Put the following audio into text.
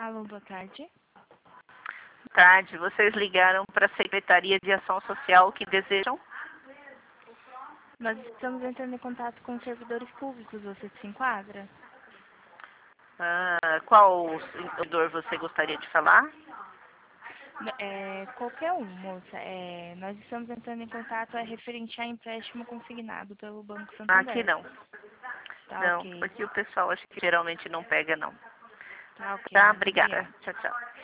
Alô, boa tarde. Tarde, vocês ligaram para a Secretaria de Ação Social, o que desejam? Nós estamos entrando em contato com servidores públicos, você se enquadra? Qual servidor você gostaria de falar? Qualquer um, moça. Nós estamos entrando em contato referente a empréstimo consignado pelo Banco Aqui Santander. não. Tá Não, ok. porque o pessoal acho que geralmente não pega, não. Tá ok, Tá, muito obrigada. obrigada. Tchau, tchau.